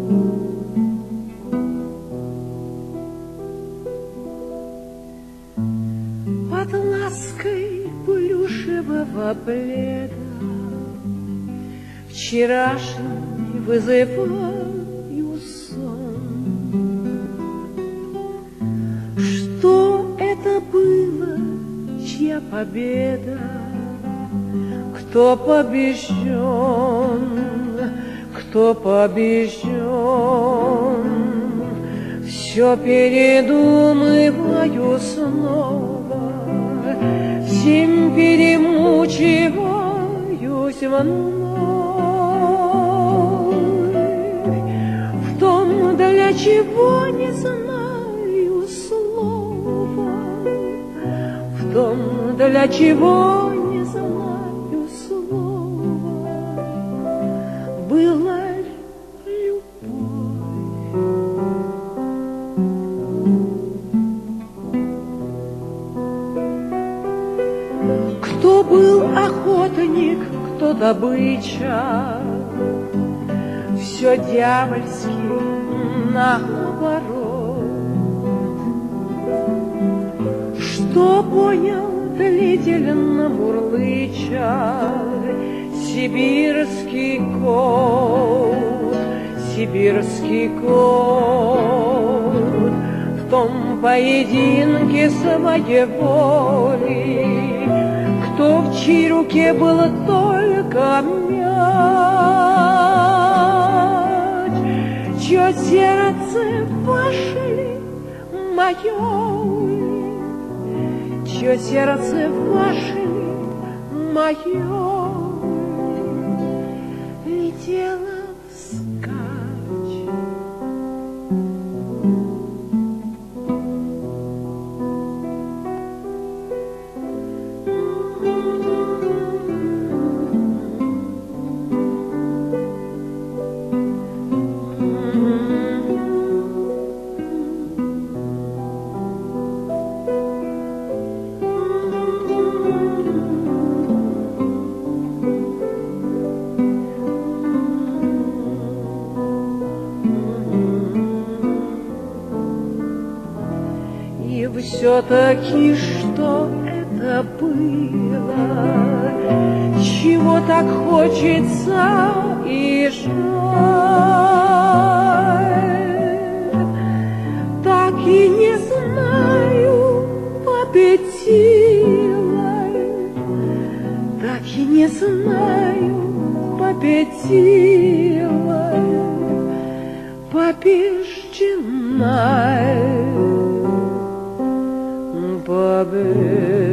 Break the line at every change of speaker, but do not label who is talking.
Под лаской плюшевого пледа вчерашний вызываю сон. Что это было, чья победа? Кто побежден? Кто побежден? Все передумываю снова, всем перемучиваюсь вновь. В том, для чего не знаю слова, в том, для чего не знаю слова, была кто был охотник, кто добыча, все дьявольски наоборот. Что понял длительно мурлыча сибирский кот, сибирский кот, в том поединке своей воли, кто в чьей руке был только мяч, чье сердце вошли мое, чье сердце вошли мое, летело вскачь. И все-таки что это было, чего так хочется и жаль, так и не знаю победила, так и не знаю победила, побеждена. Победа.